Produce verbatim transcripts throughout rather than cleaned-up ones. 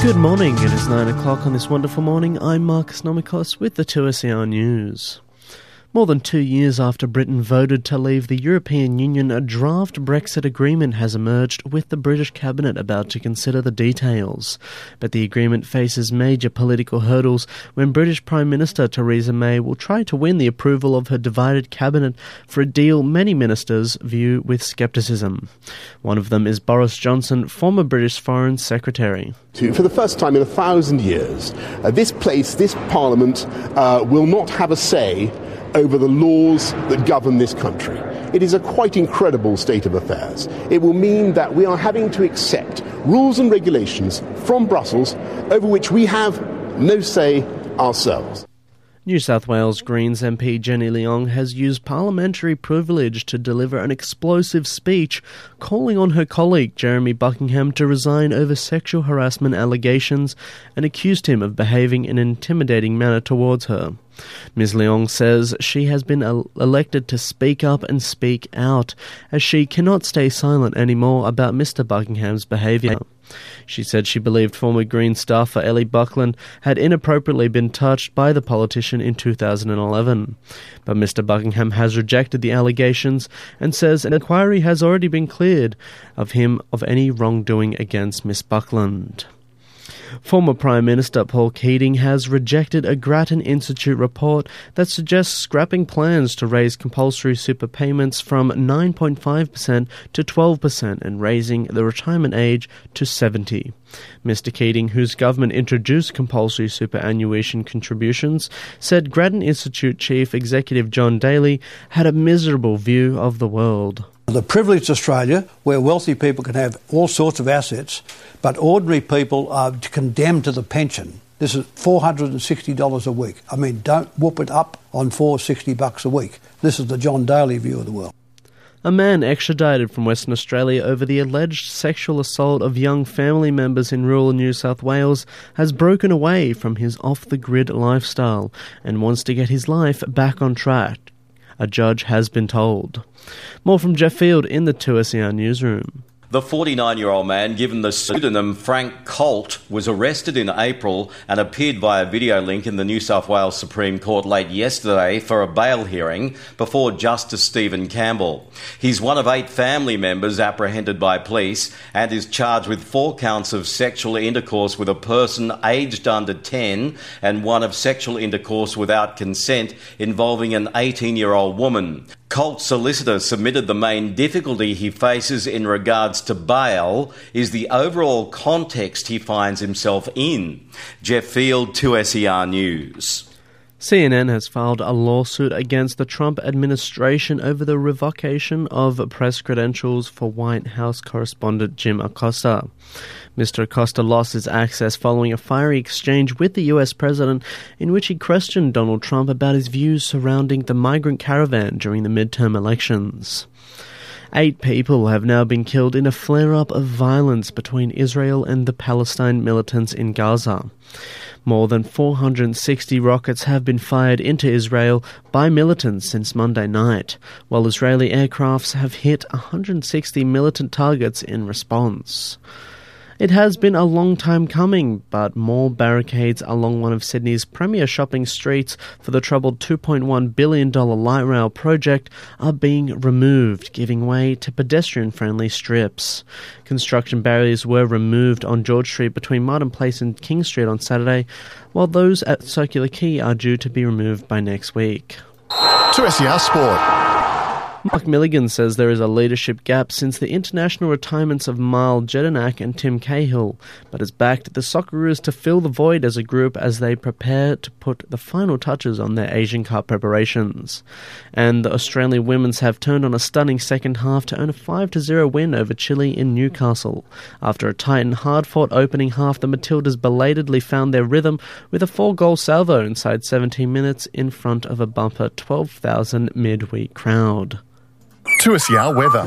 Good morning, it is nine o'clock on this wonderful morning. I'm Marcus Nomikos with the two S E R News. More than two years after Britain voted to leave the European Union, a draft Brexit agreement has emerged with the British Cabinet about to consider the details. But the agreement faces major political hurdles when British Prime Minister Theresa May will try to win the approval of her divided Cabinet for a deal many ministers view with scepticism. One of them is Boris Johnson, former British Foreign Secretary. For the first time in a thousand years, uh, this place, this Parliament, uh, will not have a say over the laws that govern this country. It is a quite incredible state of affairs. It will mean that we are having to accept rules and regulations from Brussels over which we have no say ourselves. New South Wales Greens M P Jenny Leong has used parliamentary privilege to deliver an explosive speech calling on her colleague Jeremy Buckingham to resign over sexual harassment allegations and accused him of behaving in an intimidating manner towards her. Miz Leong says she has been el- elected to speak up and speak out, as she cannot stay silent anymore about Mister Buckingham's behaviour. She said she believed former Green staffer Ellie Buckland had inappropriately been touched by the politician in two thousand eleven. But Mister Buckingham has rejected the allegations and says an inquiry has already been cleared of him of any wrongdoing against Miss Buckland. Former Prime Minister Paul Keating has rejected a Grattan Institute report that suggests scrapping plans to raise compulsory super payments from nine point five percent to twelve percent and raising the retirement age to seventy. Mister Keating, whose government introduced compulsory superannuation contributions, said Grattan Institute Chief Executive John Daly had a miserable view of the world. The privileged Australia, where wealthy people can have all sorts of assets, but ordinary people are condemned to the pension. This is four hundred sixty dollars a week. I mean, don't whoop it up on four hundred sixty bucks a week. This is the John Daly view of the world. A man extradited from Western Australia over the alleged sexual assault of young family members in rural New South Wales has broken away from his off-the-grid lifestyle and wants to get his life back on track, a judge has been told. More from Jeff Field in the two S E R newsroom. The forty-nine-year-old man, given the pseudonym Frank Colt, was arrested in April and appeared via video link in the New South Wales Supreme Court late yesterday for a bail hearing before Justice Stephen Campbell. He's one of eight family members apprehended by police and is charged with four counts of sexual intercourse with a person aged under ten and one of sexual intercourse without consent involving an eighteen-year-old woman. Colt's solicitor submitted the main difficulty he faces in regards to bail is the overall context he finds himself in. Jeff Field, two S E R News. C N N has filed a lawsuit against the Trump administration over the revocation of press credentials for White House correspondent Jim Acosta. Mister Acosta lost his access following a fiery exchange with the U S president in which he questioned Donald Trump about his views surrounding the migrant caravan during the midterm elections. Eight people have now been killed in a flare-up of violence between Israel and the Palestine militants in Gaza. More than four hundred sixty rockets have been fired into Israel by militants since Monday night, while Israeli aircrafts have hit one hundred sixty militant targets in response. It has been a long time coming, but more barricades along one of Sydney's premier shopping streets for the troubled two point one billion dollars light rail project are being removed, giving way to pedestrian-friendly strips. Construction barriers were removed on George Street between Martin Place and King Street on Saturday, while those at Circular Quay are due to be removed by next week. two S E R Sport. Mark Milligan says there is a leadership gap since the international retirements of Mile Jedinak and Tim Cahill, but has backed the Socceroos to fill the void as a group as they prepare to put the final touches on their Asian Cup preparations. And the Australian women's have turned on a stunning second half to earn a five to zero win over Chile in Newcastle. After a tight and hard-fought opening half, the Matildas belatedly found their rhythm with a four-goal salvo inside seventeen minutes in front of a bumper twelve thousand midweek crowd. two S E R weather.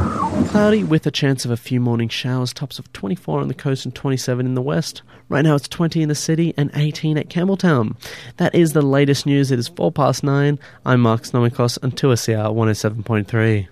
Cloudy with a chance of a few morning showers, tops of twenty-four on the coast and twenty-seven in the west. Right now it's twenty in the city and eighteen at Campbelltown. That is the latest news. It is four past nine. I'm Marcus Nomikos on two S E R one oh seven point three.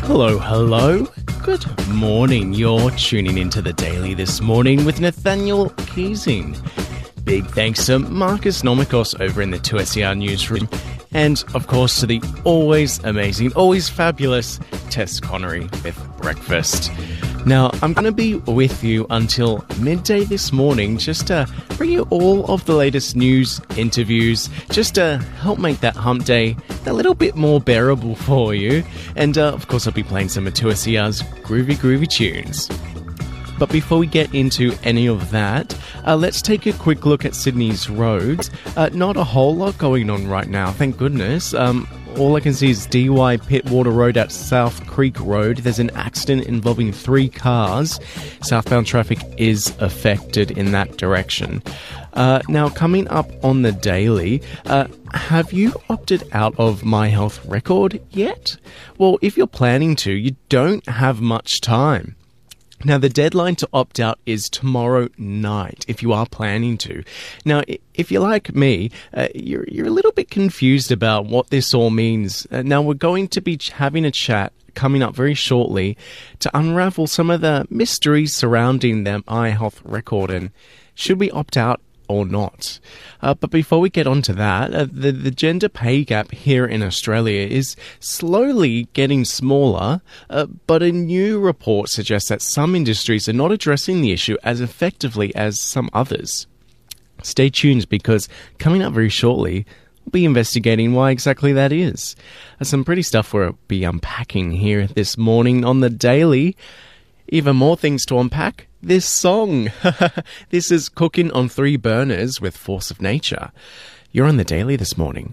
Hello, hello. Good morning. You're tuning into The Daily this morning with Nathaniel Keesing. Big thanks to Marcus Nomikos over in the two S E R newsroom. And, of course, to the always amazing, always fabulous Tess Connery with breakfast. Now, I'm going to be with you until midday this morning just to bring you all of the latest news, interviews, just to help make that hump day a little bit more bearable for you. And, uh, of course, I'll be playing some of two S E R's groovy, groovy tunes. But before we get into any of that, uh, let's take a quick look at Sydney's roads. Uh, not a whole lot going on right now, thank goodness. Um, all I can see is D Y Pittwater Road at South Creek Road. There's an accident involving three cars. Southbound traffic is affected in that direction. Uh, now, coming up on the daily, uh, have you opted out of My Health Record yet? Well, if you're planning to, you don't have much time. Now, the deadline to opt out is tomorrow night, if you are planning to. Now, if you're like me, uh, you're, you're a little bit confused about what this all means. Uh, now, we're going to be having a chat coming up very shortly to unravel some of the mysteries surrounding the My Health Record and should we opt out or not. Uh, but before we get on to that, uh, the, the gender pay gap here in Australia is slowly getting smaller, uh, but a new report suggests that some industries are not addressing the issue as effectively as some others. Stay tuned because coming up very shortly, we'll be investigating why exactly that is. Uh, some pretty stuff we'll be unpacking here this morning on the Daily. Even more things to unpack. This song. This is Cooking on Three Burners with Force of Nature. You're on the Daily this morning.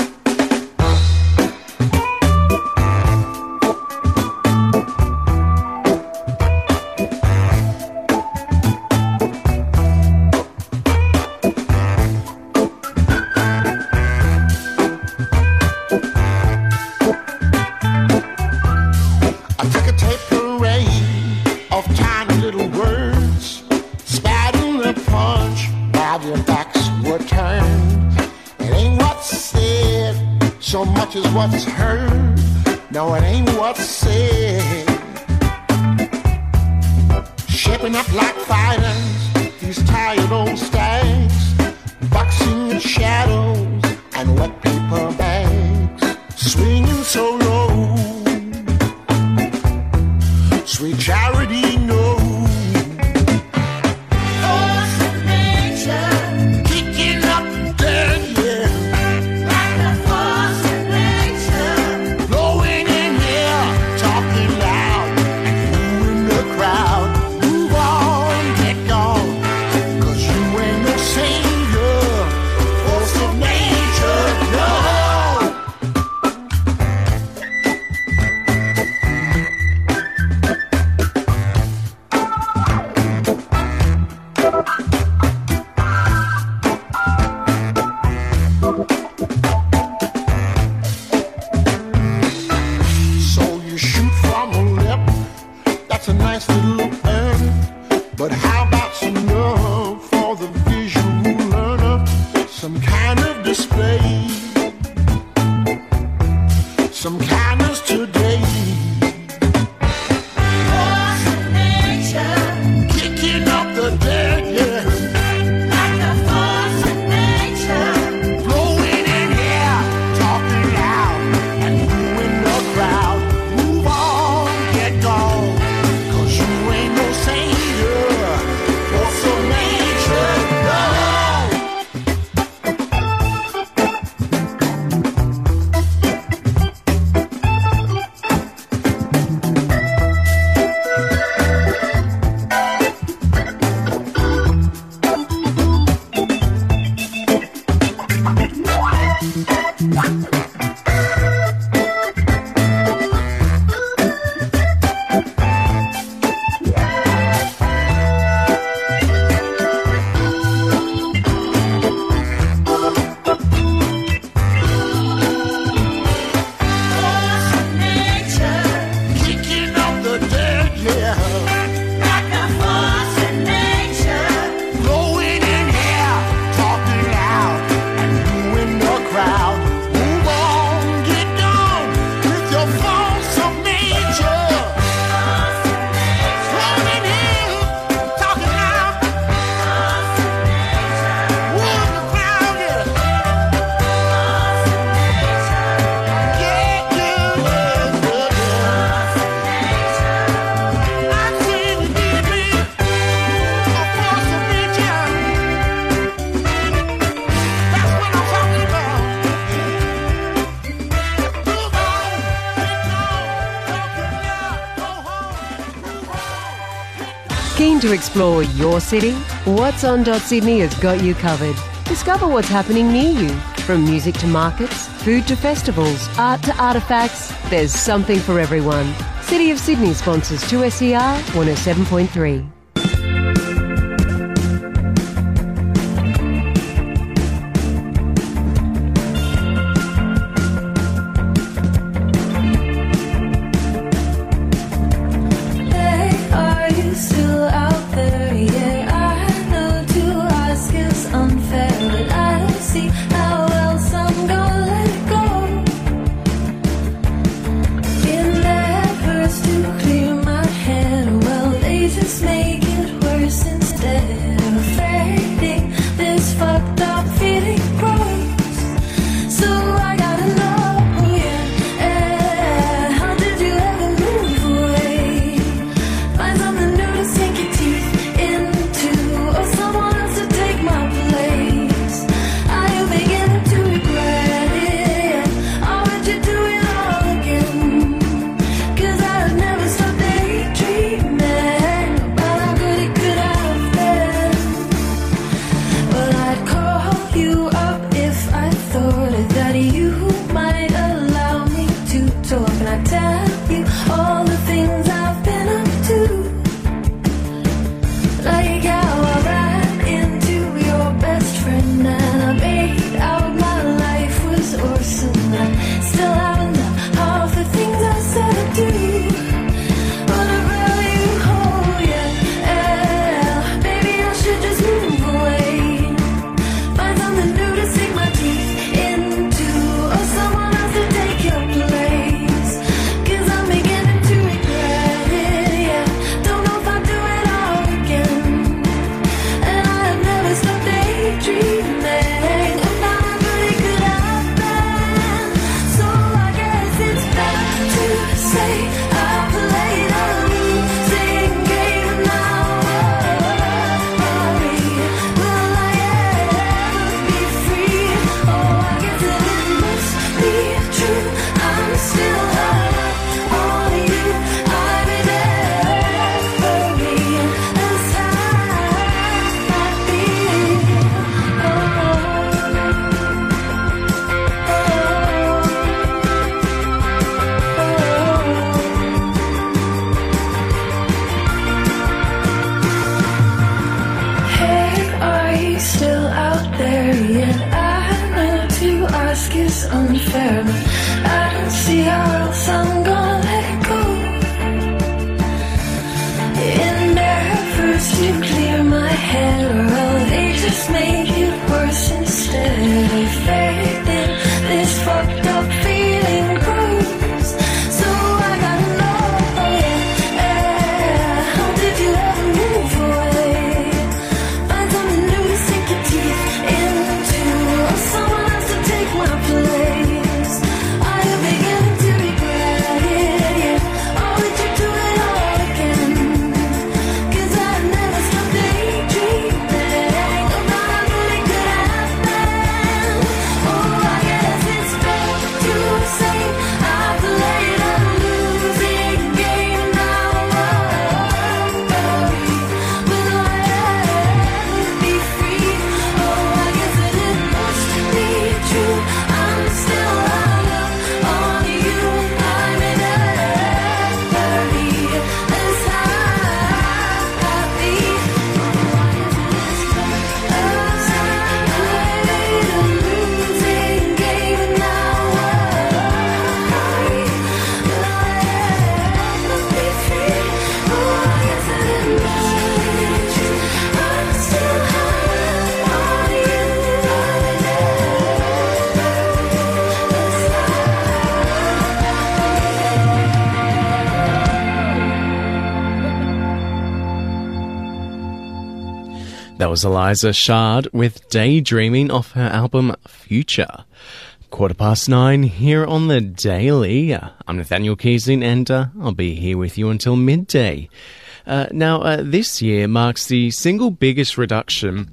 So much is what's heard, no, it ain't what's said. Shaping up like fighters, these tired old stags, boxing in shadows and wet paper bags, swinging so low. Sweet charity knows. Force of nature, kicking up dead, yeah. Keen to explore your city? what's on dot sydney has got you covered. Discover what's happening near you. From music to markets, food to festivals, art to artefacts, there's something for everyone. City of Sydney sponsors two S E R one oh seven point three. That was Eliza Shard with Daydreaming off her album Future. Quarter past nine here on the Daily. I'm Nathaniel Keesing and uh, I'll be here with you until midday. Uh, now, uh, this year marks the single biggest reduction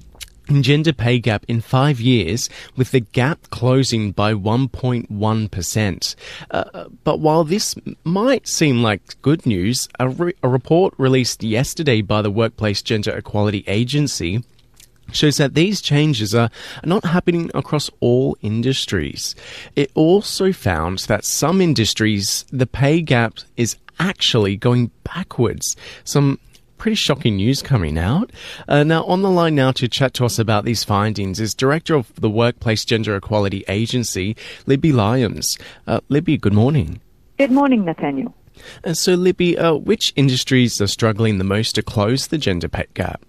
in gender pay gap in five years, with the gap closing by one point one percent. Uh, but while this might seem like good news, a, re- a report released yesterday by the Workplace Gender Equality Agency shows that these changes are not happening across all industries. It also found that some industries, the pay gap is actually going backwards. Some pretty shocking news coming out. Uh, now, on the line now to chat to us about these findings is Director of the Workplace Gender Equality Agency, Libby Lyons. Uh, Libby, good morning. Good morning, Nathaniel. Uh, so, Libby, uh, which industries are struggling the most to close the gender pay gap?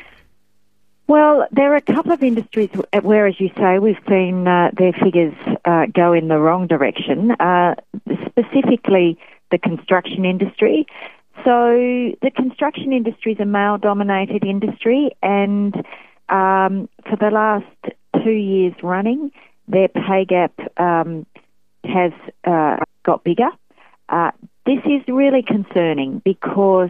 Well, there are a couple of industries where, as you say, we've seen uh, their figures uh, go in the wrong direction, uh, specifically the construction industry. So the construction industry is a male-dominated industry, and um, for the last two years running, their pay gap um, has uh, got bigger. Uh, this is really concerning because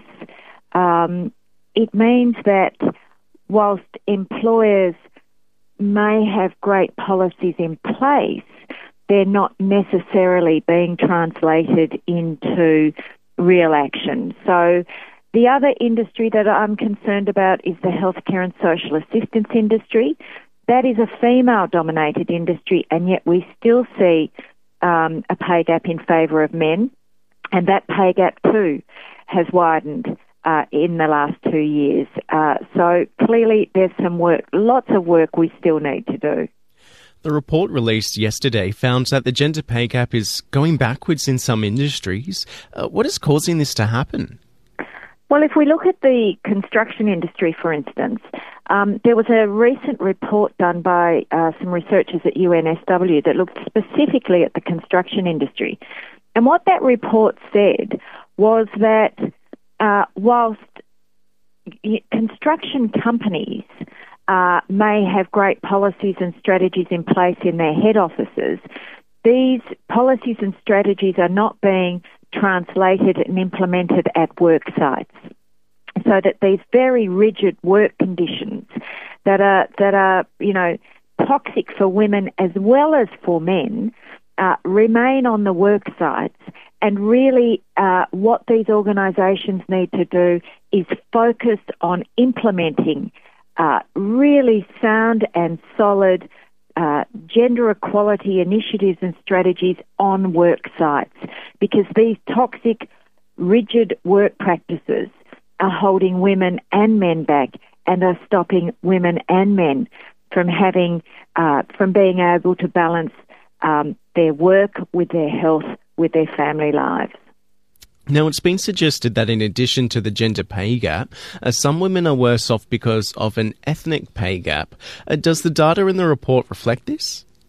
um, it means that whilst employers may have great policies in place, they're not necessarily being translated into real action. So the other industry that I'm concerned about is the healthcare and social assistance industry. That is a female-dominated industry, and yet we still see um, a pay gap in favour of men, and that pay gap too has widened Uh, in the last two years. Uh, so clearly there's some work, lots of work we still need to do. The report released yesterday found that the gender pay gap is going backwards in some industries. Uh, what is causing this to happen? Well, if we look at the construction industry, for instance, um, there was a recent report done by uh, some researchers at U N S W that looked specifically at the construction industry. And what that report said was that Uh, whilst construction companies uh, may have great policies and strategies in place in their head offices, these policies and strategies are not being translated and implemented at work sites. So that these very rigid work conditions that are that are you know toxic for women as well as for men uh, remain on the work sites. And really, uh, what these organisations need to do is focus on implementing uh, really sound and solid uh, gender equality initiatives and strategies on work sites, because these toxic, rigid work practices are holding women and men back and are stopping women and men from having, uh, from being able to balance um, their work with their health, with their family lives. Now, it's been suggested that in addition to the gender pay gap, uh, some women are worse off because of an ethnic pay gap. Uh, does the data in the report reflect this?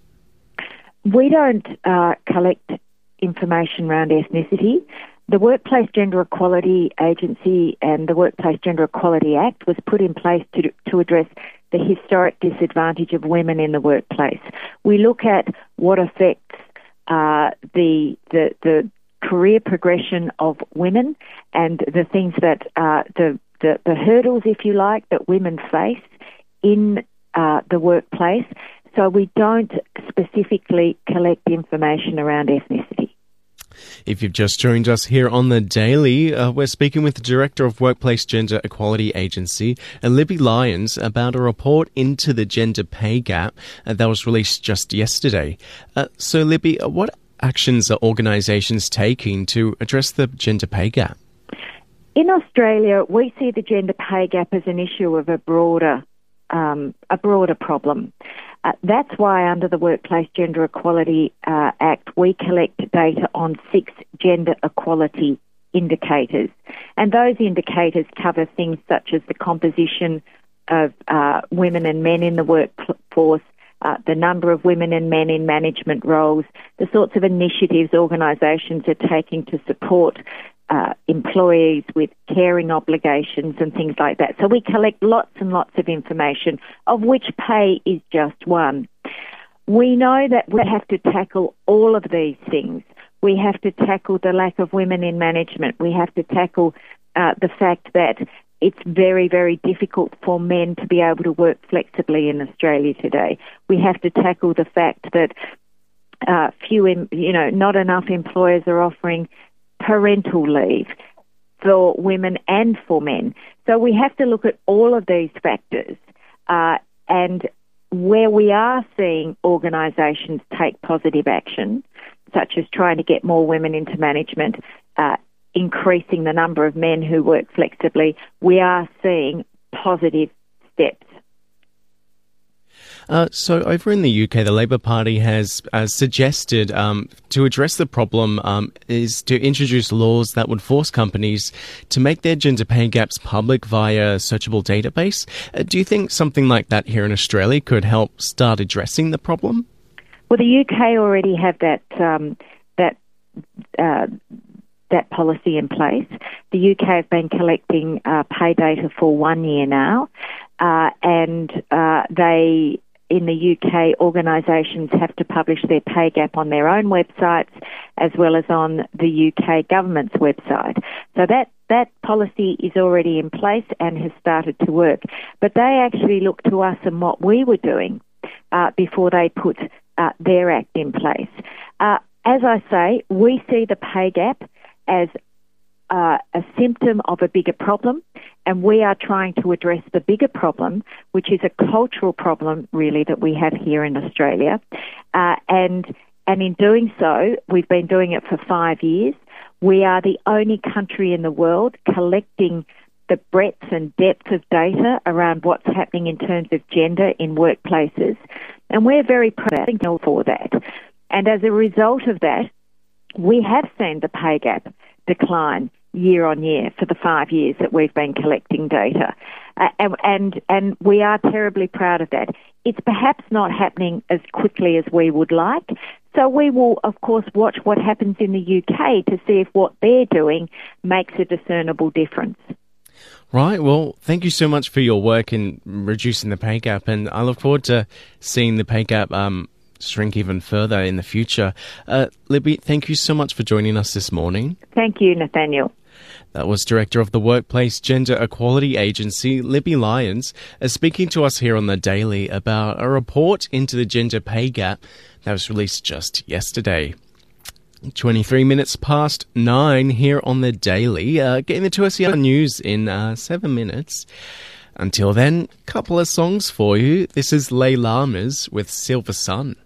We don't uh, collect information around ethnicity. The Workplace Gender Equality Agency and the Workplace Gender Equality Act was put in place to, to address the historic disadvantage of women in the workplace. We look at what affects Uh, the the the career progression of women and the things that uh, the, the the hurdles, if you like, that women face in uh, the workplace. So we don't specifically collect information around ethnicity. If you've just joined us here on The Daily, uh, we're speaking with the Director of Workplace Gender Equality Agency, uh, Libby Lyons, about a report into the gender pay gap uh, that was released just yesterday. Uh, so, Libby, uh, what actions are organisations taking to address the gender pay gap? In Australia, we see the gender pay gap as an issue of a broader, um, a broader problem. Uh, that's why under the Workplace Gender Equality uh, Act, we collect data on six gender equality indicators. And those indicators cover things such as the composition of uh, women and men in the workforce, uh, the number of women and men in management roles, the sorts of initiatives organisations are taking to support uh, employees with caring obligations and things like that. So we collect lots and lots of information, of which pay is just one. We know that we have to tackle all of these things. We have to tackle the lack of women in management. We have to tackle uh, the fact that it's very, very difficult for men to be able to work flexibly in Australia today. We have to tackle the fact that uh, few, you know, not enough employers are offering parental leave for women and for men. So we have to look at all of these factors, uh, and where we are seeing organisations take positive action, such as trying to get more women into management, uh, increasing the number of men who work flexibly, we are seeing positive steps. Uh, so over in the U K, the Labour Party has uh, suggested um, to address the problem um, is to introduce laws that would force companies to make their gender pay gaps public via a searchable database. Uh, do you think something like that here in Australia could help start addressing the problem? Well, the U K already have that um, that uh, that policy in place. The U K have been collecting uh, pay data for one year now, uh, and uh, they. In the U K, organisations have to publish their pay gap on their own websites as well as on the U K government's website. So that, that policy is already in place and has started to work. But they actually looked to us and what we were doing uh, before they put uh, their act in place. Uh, as I say, we see the pay gap as Uh, a symptom of a bigger problem, and we are trying to address the bigger problem, which is a cultural problem, really, that we have here in Australia. Uh, and and in doing so, we've been doing it for five years. We are the only country in the world collecting the breadth and depth of data around what's happening in terms of gender in workplaces, and we're very proud for that. And as a result of that, we have seen the pay gap decline year on year for the five years that we've been collecting data. Uh, and, and and we are terribly proud of that. It's perhaps not happening as quickly as we would like, so we will, of course, watch what happens in the U K to see if what they're doing makes a discernible difference. Right, well, thank you so much for your work in reducing the pay gap, and I look forward to seeing the pay gap um, shrink even further in the future. Uh, Libby, thank you so much for joining us this morning. Thank you, Nathaniel. That was Director of the Workplace Gender Equality Agency, Libby Lyons, uh, speaking to us here on The Daily about a report into the gender pay gap that was released just yesterday. twenty-three minutes past nine here on The Daily, uh, getting the two S E R news in uh, seven minutes. Until then, couple of songs for you. This is Lay Lamas with Silver Sun.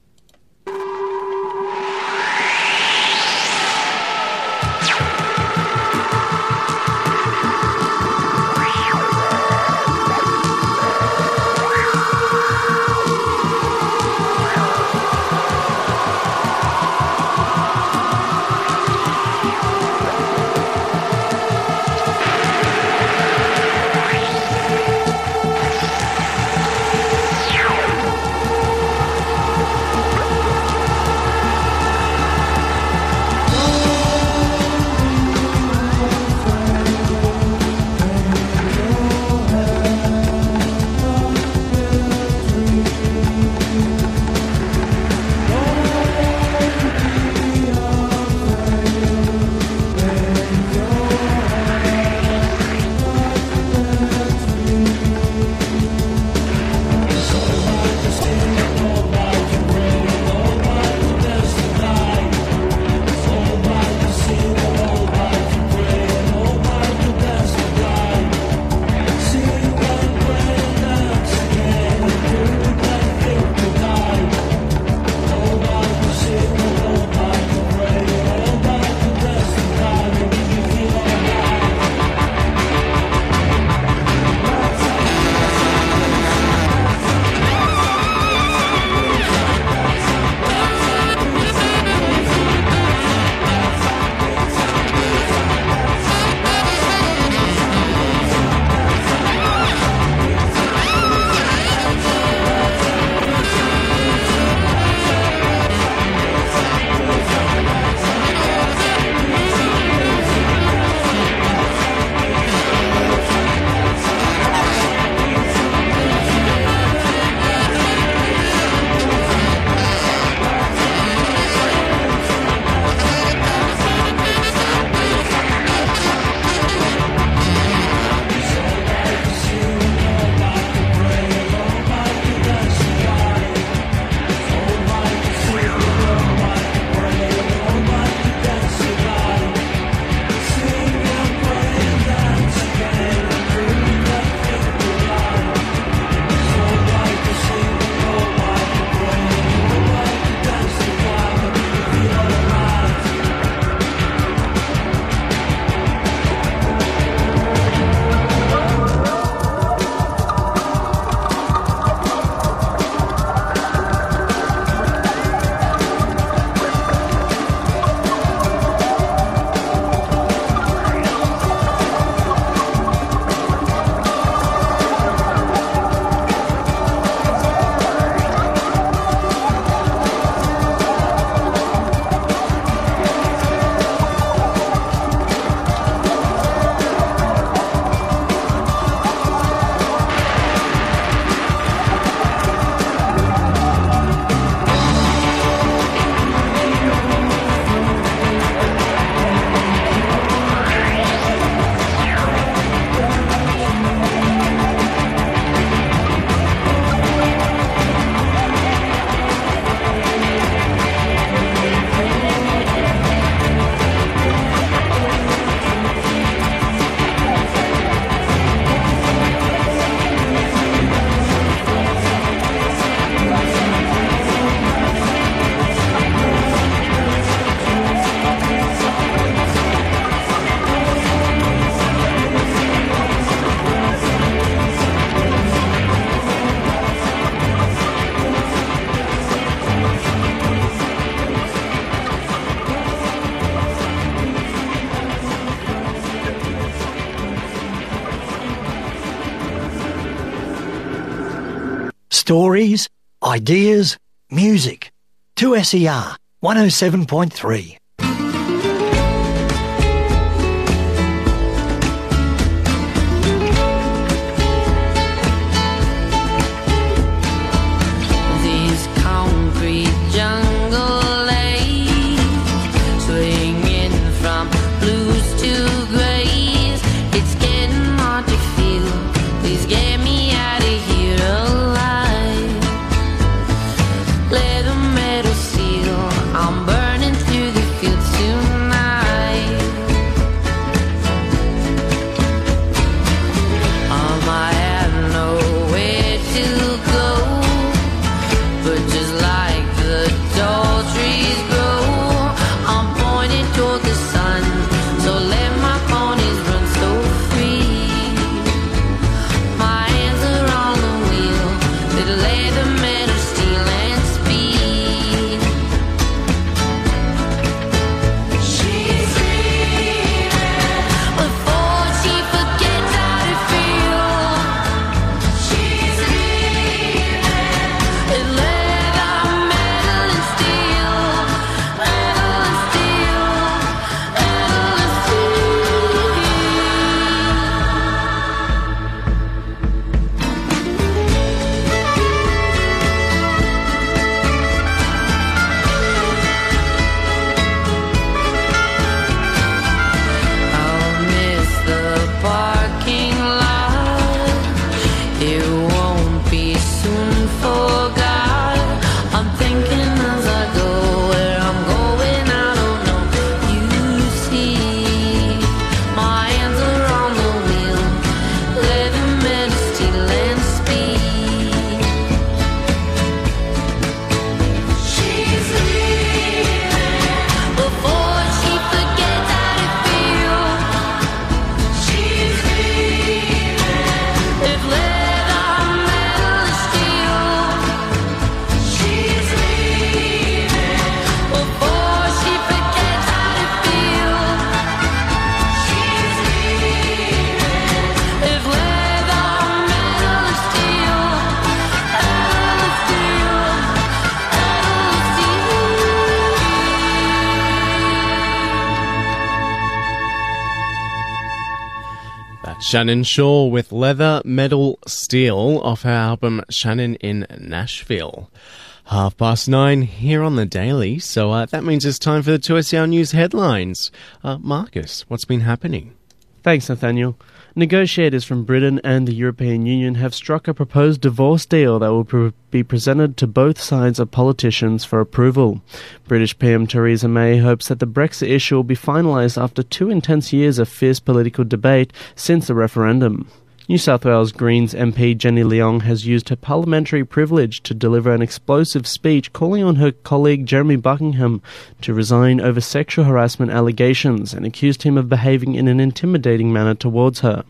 Stories, ideas, music. two S E R one oh seven point three. Shannon Shaw with Leather, Metal, Steel off her album Shannon in Nashville. Half past nine here on the Daily, so uh, that means it's time for the two S E R News headlines. Uh, Marcus, what's been happening? Thanks, Nathaniel. Negotiators from Britain and the European Union have struck a proposed divorce deal that will pre- be presented to both sides of politicians for approval. British P M Theresa May hopes that the Brexit issue will be finalised after two intense years of fierce political debate since the referendum. New South Wales Greens M P Jenny Leong has used her parliamentary privilege to deliver an explosive speech calling on her colleague Jeremy Buckingham to resign over sexual harassment allegations and accused him of behaving in an intimidating manner towards her.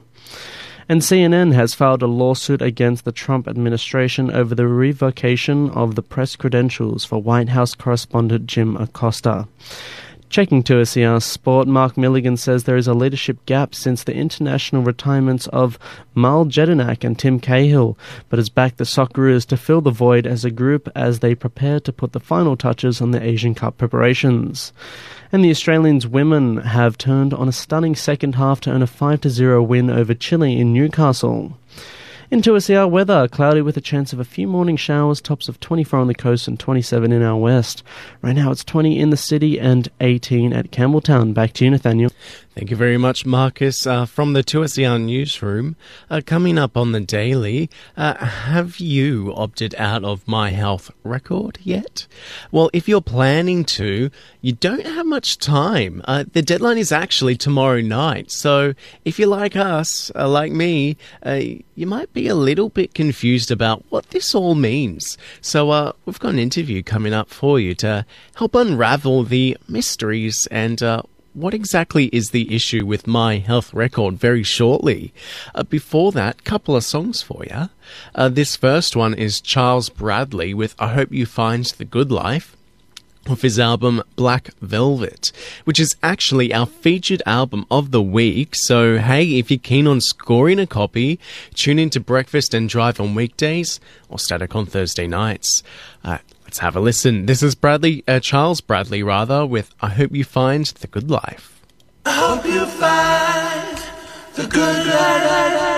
And C N N has filed a lawsuit against the Trump administration over the revocation of the press credentials for White House correspondent Jim Acosta. Checking two S E R Sport, Mark Milligan says there is a leadership gap since the international retirements of Mal Jedinak and Tim Cahill, but has backed the Socceroos to fill the void as a group as they prepare to put the final touches on the Asian Cup preparations. And the Australians women have turned on a stunning second half to earn a five to zero win over Chile in Newcastle. In two S E R weather, cloudy with a chance of a few morning showers, tops of twenty-four on the coast and twenty-seven in our west. Right now it's twenty in the city and eighteen at Campbelltown. Back to you, Nathaniel. Thank you very much, Marcus. Uh, from the two S E R newsroom, uh, coming up on the Daily, uh, have you opted out of My Health Record yet? Well, if you're planning to, you don't have much time. Uh, the deadline is actually tomorrow night, so if you're like us, uh, like me, uh, you might be a little bit confused about what this all means. So uh, we've got an interview coming up for you to help unravel the mysteries and uh, what exactly is the issue with My Health Record very shortly. Uh, before that, couple of songs for you. Uh, this first one is Charles Bradley with I Hope You Find the Good Life. of his album Black Velvet, which is actually our featured album of the week. So, hey, if you're keen on scoring a copy, tune in to Breakfast and Drive on weekdays or Static on Thursday nights. Uh, let's have a listen. This is Bradley, uh, Charles Bradley, rather, with I Hope You Find the Good Life. I hope you find the good life.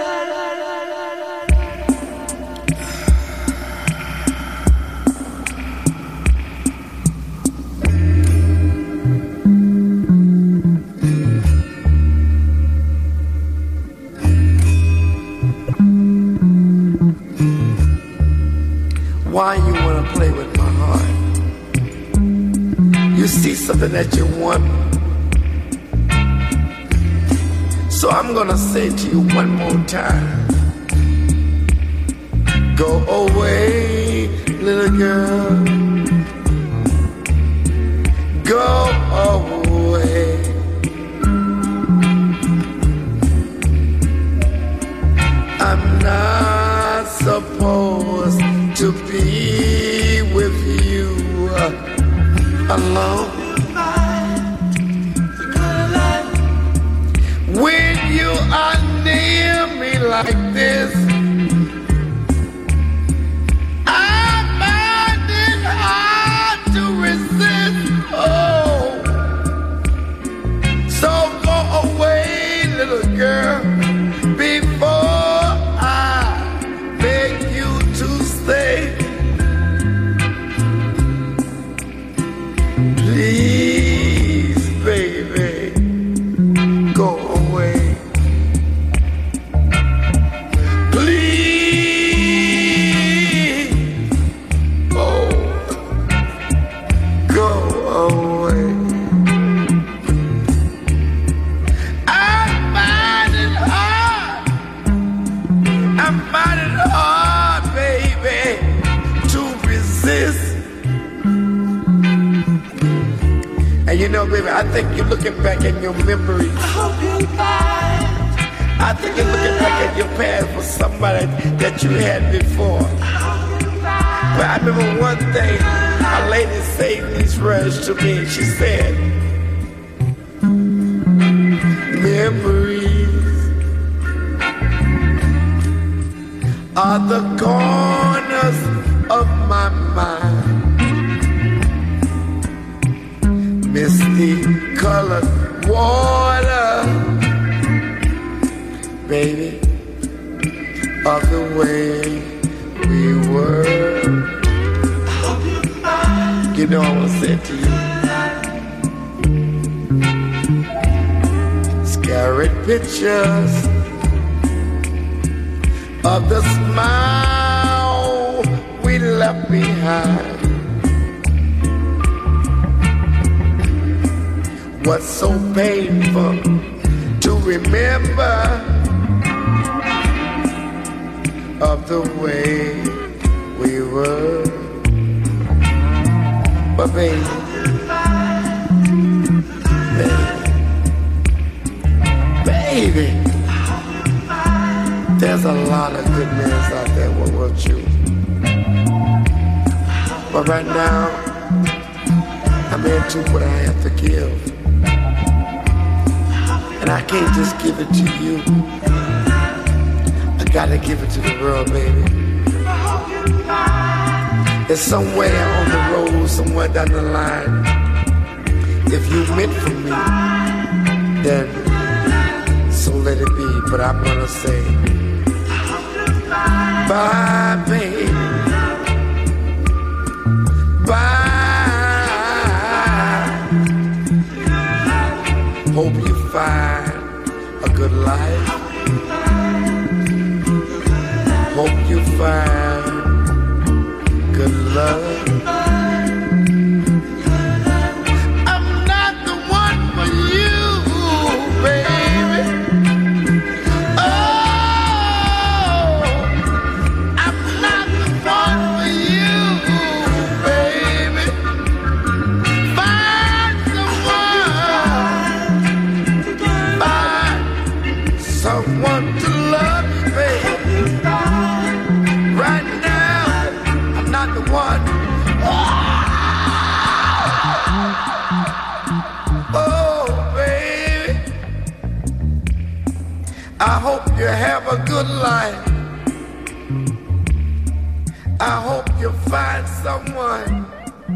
Why you want to play with my heart? You see something that you want. So I'm gonna say to you one more time. Go away, little girl. Go away. I'm not supposed to be with you alone. When you are near me like this, I find it hard to resist. Oh, so go away, little girl, before I beg you to stay. Please, baby, go away. Please, oh, go away. I find it hard. I find it hard, baby, to resist. And you know, baby, I think you're looking back at your memories. I hope you find. I think you're looking back at your past for somebody that you had before. I hope you find. But I remember one thing, a lady said these words to me. She said, memories are the corners of my mind. Misty colored water, baby, of the way we were. You know what I said to you. Scary pictures of the smile we left behind. What's so painful to remember of the way we were. But baby, baby, baby, there's a lot of good men out there with what you. But right now, I'm into what I have to give. And I can't just give it to you. I gotta give it to the world, baby. It's somewhere on the road, somewhere down the line. If you meant for me, then so let it be. But I'm gonna say, bye, baby. Bye. Hope you find a good life. Hope you find good love. I'm not the one for you, baby. Oh, I'm not the one for you, baby. Find someone, find someone to love you, baby. Right now, I'm not the one. I hope you have a good life. I hope you find someone.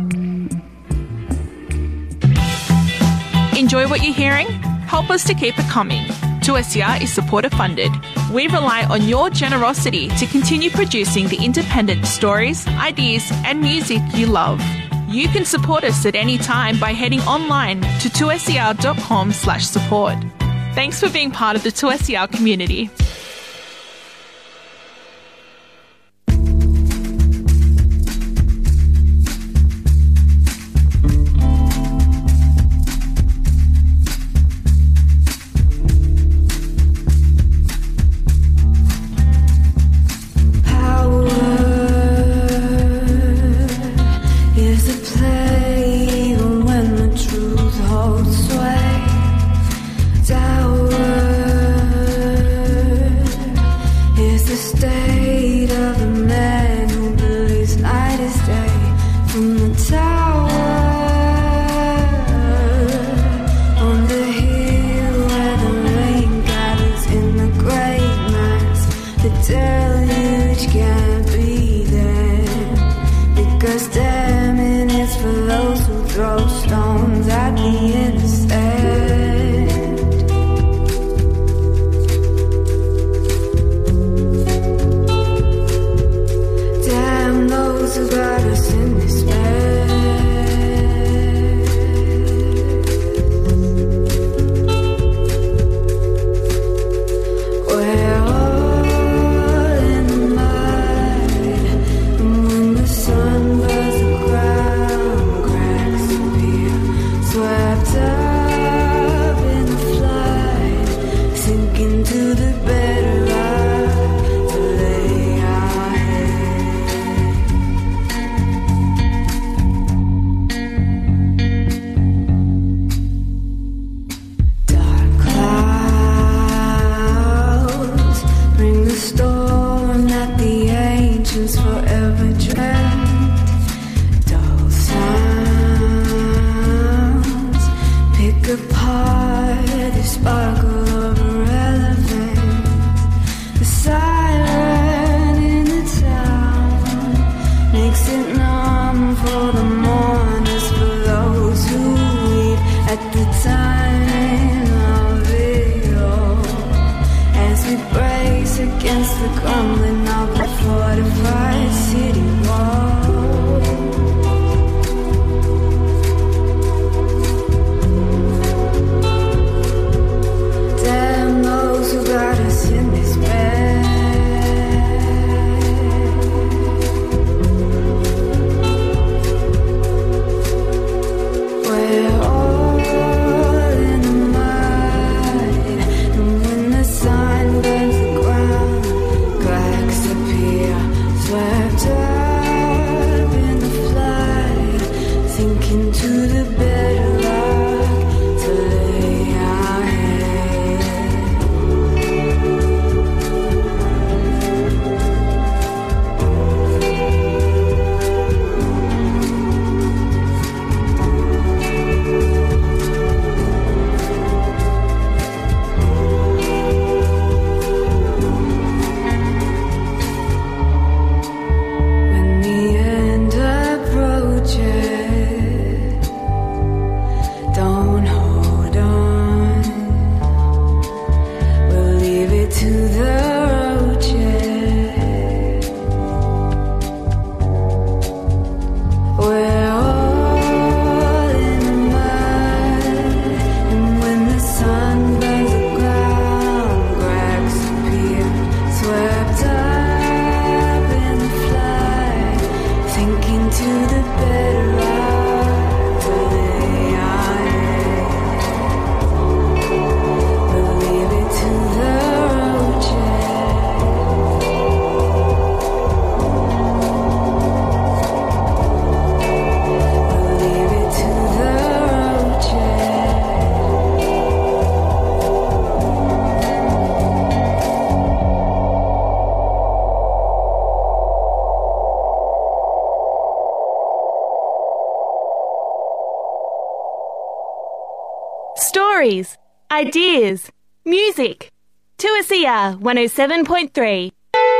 Enjoy what you're hearing? Help us to keep it coming. two S E R is supporter funded. We rely on your generosity to continue producing the independent stories, ideas and music you love. You can support us at any time by heading online to two S E R dot com slash support. Thanks for being part of the two S E R community. Stories, ideas, music. two S E R one oh seven point three.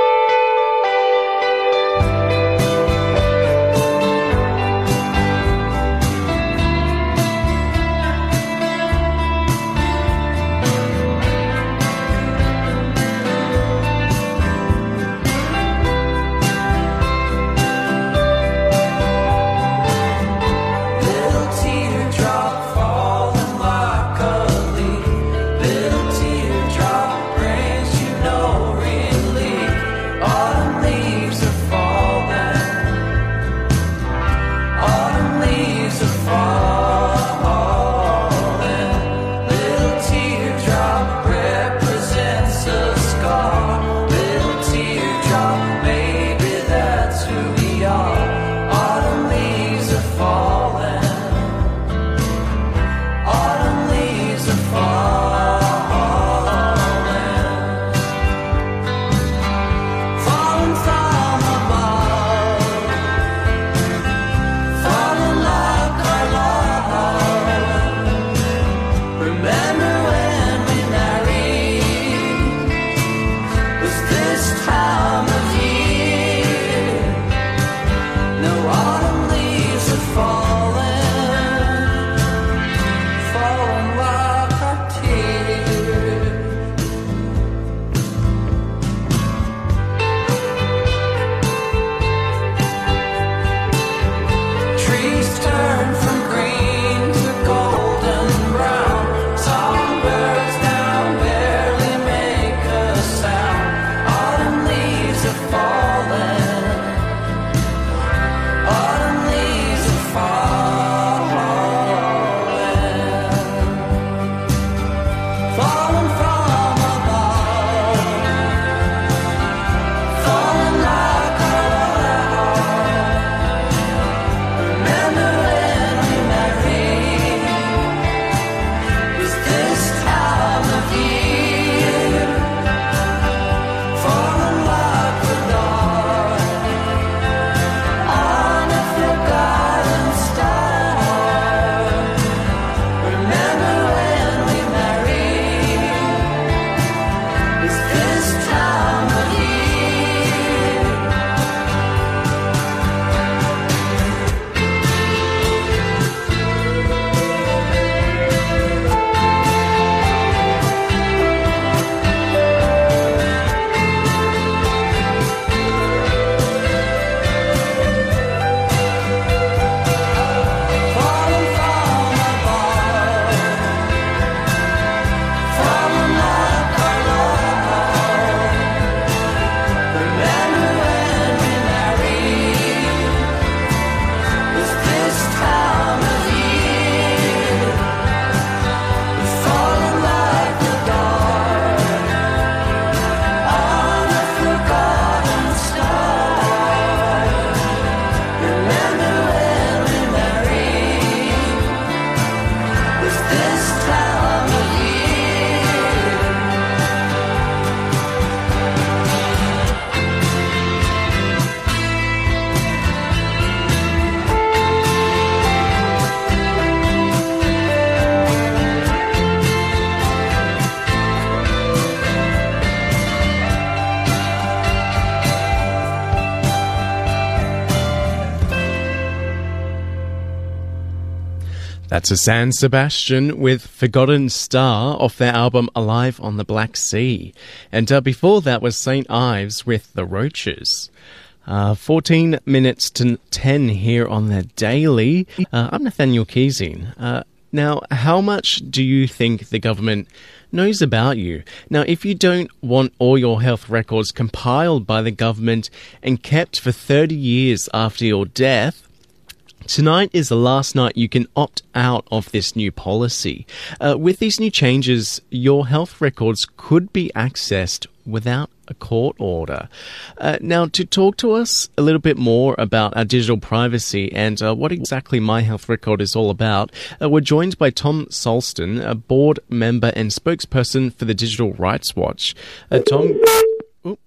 That's a San Sebastian with Forgotten Star off their album Alive on the Black Sea. And uh, before that was Saint Ives with The Roaches. Uh, fourteen minutes to ten here on the Daily. Uh, I'm Nathaniel Keesing. Uh, now, how much do you think the government knows about you? Now, if you don't want all your health records compiled by the government and kept for thirty years after your death, tonight is the last night you can opt out of this new policy. Uh, with these new changes, your health records could be accessed without a court order. Uh, now, to talk to us a little bit more about our digital privacy and uh, what exactly My Health Record is all about, uh, we're joined by Tom Solston, a board member and spokesperson for the Digital Rights Watch. Uh, Tom... Oh.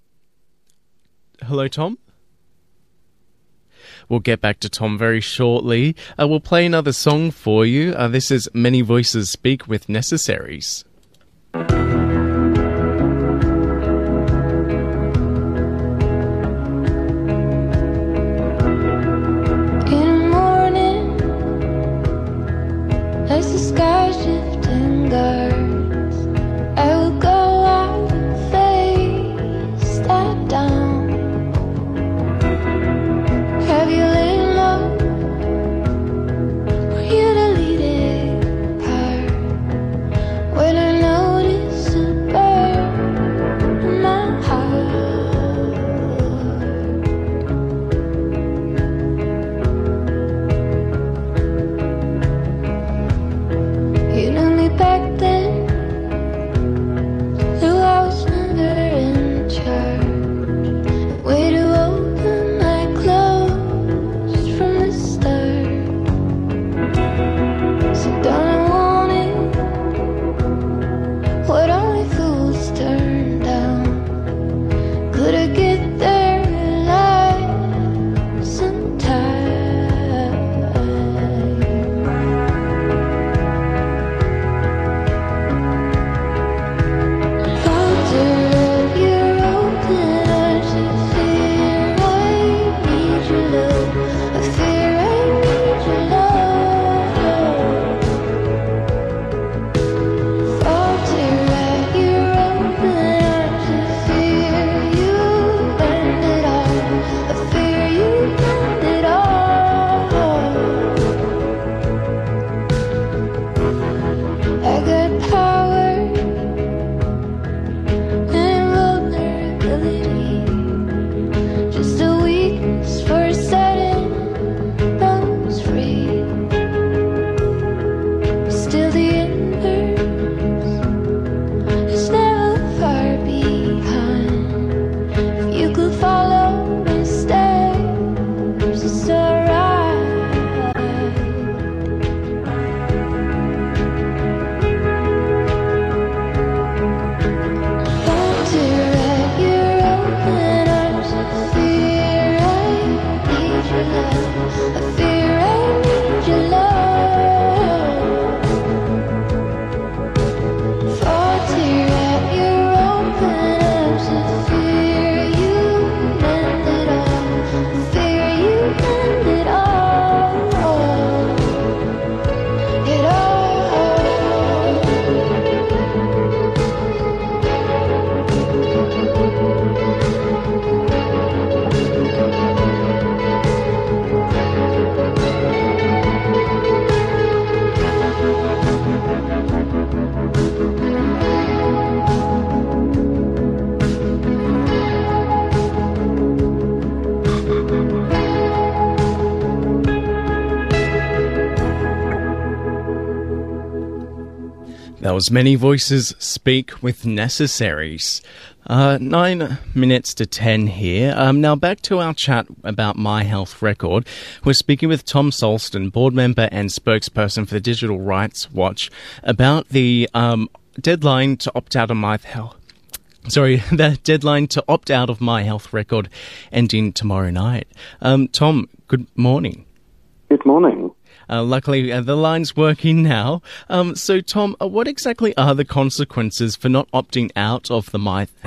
Hello, Tom? We'll get back to Tom very shortly. Uh, we'll play another song for you. Uh, this is Many Voices Speak with Necessaries. what only fools turn down. Could I get there alive sometime? Falter at your open arms of fear. I need your love. I fear I need your love. Falter at your open arms of fear. You bend it all. I fear you bend it all. I got power and vulnerability. Just a weakness for setting those free. Still the inverse is never far behind. If you could follow my steps, it's alright. Falter at your open arms of fear. I need your love. I fear I need your love. Falter at your open arms of fear. You bend it all. I fear you bend it all. It all. That was Many Voices Speak with Necessaries. Uh, nine minutes to ten here. Um, now back to our chat about My Health Record. We're speaking with Tom Solston, board member and spokesperson for the Digital Rights Watch, about the um, deadline to opt out of My Health. Sorry, the deadline to opt out of My Health Record ending tomorrow night. Um, Tom, good morning. Good morning. Uh, luckily, uh, the line's working now. Um, so, Tom, uh, what exactly are the consequences for not opting out of the My